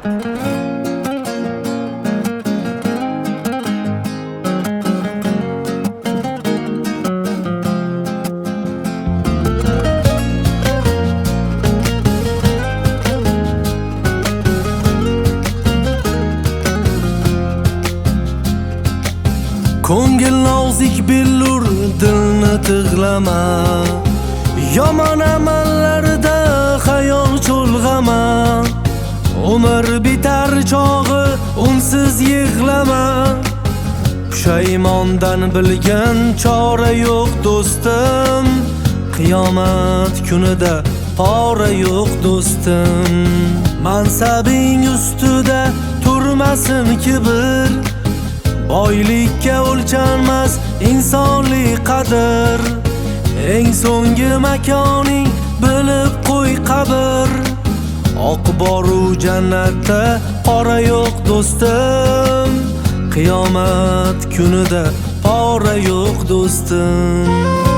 Ko'ngil nozik billur dilni tig'lama, yomon amallarda xayol cho'lg'ama. Umr bitar chog'i unsiz yig'lama, pushaymondan bilgan chora yo'q do'stim. Qiyomat kunida pora yo'q do'stim. Mansabing ustida turmasin kibr, boylikka o'lchanmas insonlik qadr. Eng so'nggi makoning bilib qo'y qabr. Oq boru jannatda qora yo'q do'stim. Qiyomat kunida pora yo'q do'stim.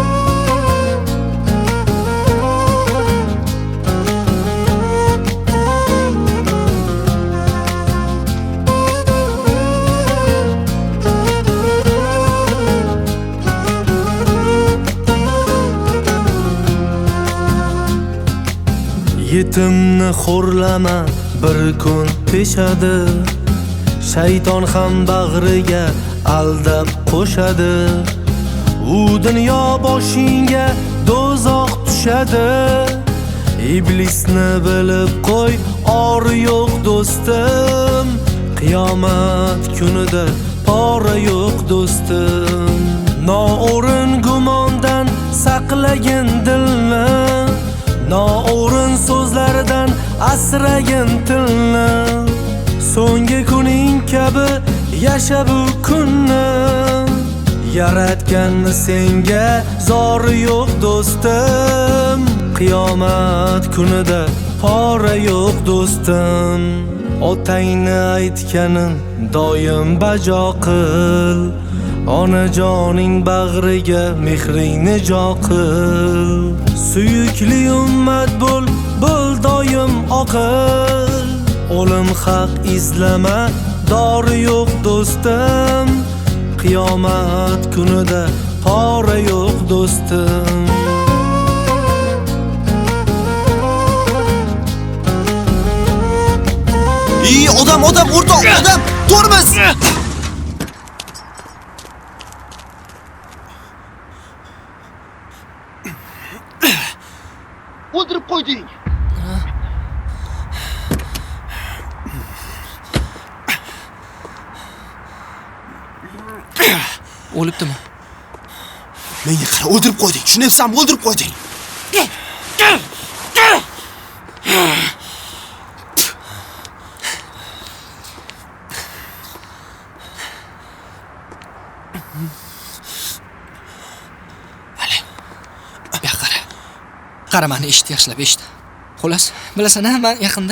Yetimni xo'rlama, bir kun peshadi. Shayton ham bag'riga aldab qo'shadi. U dunyo boshingga do'zax tushadi. Iblisni bilib qo'y, or yo'q do'stim. Qiyomat kunida pora yo'q do'stim. Noo'rin gumondan saqlagin dilni, noo'rin so'zlardan asragin tilni. So'nggi kuning kabi yasha bu kunni, yaratganni senga zori yo'q do'stim. Qiyomat kunida pora yo'q do'stim. Otangni aytganin doim bajo qil, onajoning bag'riga mehringni jo qil. Suyukli ummat bo'l, bo'l doim oqil. O'lim haq izlama, dori yo'q do'stim. Qiyomat kunida pora yo'q do'stim. Odam, o'rtoq, odam, to'rimiz. O'ldirib qo'yding. O'libdimi? Menga qara, o'ldirib qo'yding. Shuni eshitsam, o'ldirib qo'yding. Qara, meni eshit, yaxshilab eshit. Xolos, bilasan-a, men yaqinda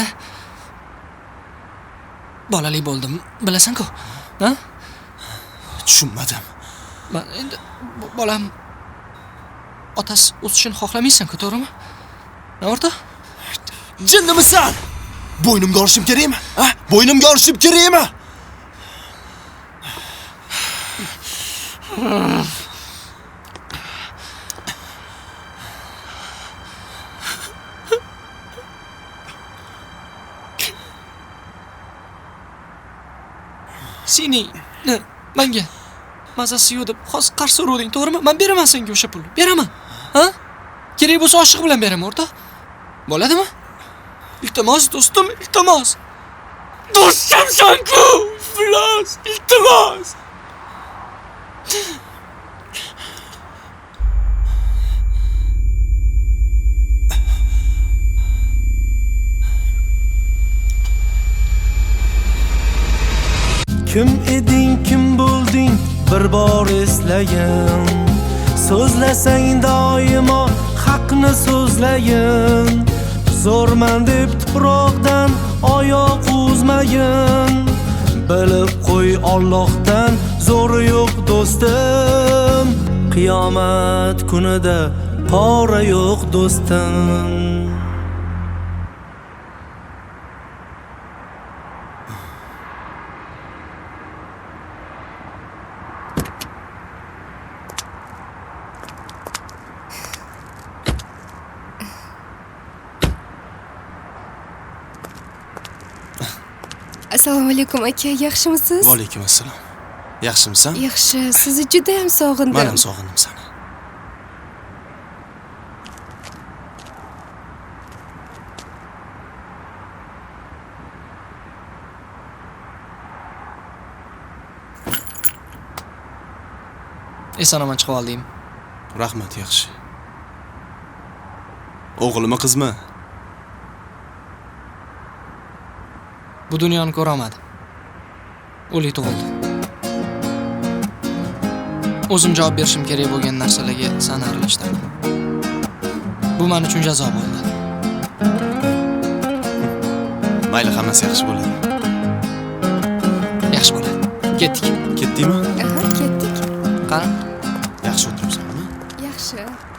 bolali bo'ldim, bilasan-ku, ha? Tushunmadim. Men endi bolam otasi o'sishini xohlamaysan-ku, to'g'rimi? Ha, o'rtoq? Jinnimisan? Bo'ynimga olishim kerakmi? Ha? Bo'ynimga olishim kerakmi? Seni menga mazasi yo'q deb hozir qarz so'rading, to'g'rimi? Men beraman senga o'sha pulni. Beraman. Ha? Kerak bo'lsa oshiq bilan beraman, o'rtoq. Bo'ladimi? Iltimos do'stim, iltimos. Do'stimsan-ku. Iflos, iltimos. Kim eding, kim bo'lding, bir bor eslagin. So'zlasang doimo haqni so'zlagin. Zo'rman deb tuproqdan oyoq uzmagin. Bilib qo'y, Allohdan zo'ri yo'q do'stim. Qiyomat kunida pora yo'q do'stim. Assalomu alaykum aka, yaxshimisiz? Va alaykum assalom. Yaxshimisan? Yaxshi, sizni juda ham sog'indim. Men ham sog'indim seni. Eson-omon chiqib oldim. Rahmat, yaxshi. O'g'limi, qizmi? Bu dunyoni ko'ra olmadim. O'lik tug'ildi. O'zim javob berishim kerak bo'lgan narsalarga sani aralashtirdim. Bu men uchun jazo bo'ldi. Mayli, hammasi yaxshi bo'ladi. Yaxshi bo'ladi. Ketdik. Ketdingmi? Aha, ketdik. Qani? Yaxshi o'tiribsanmi? Yaxshi.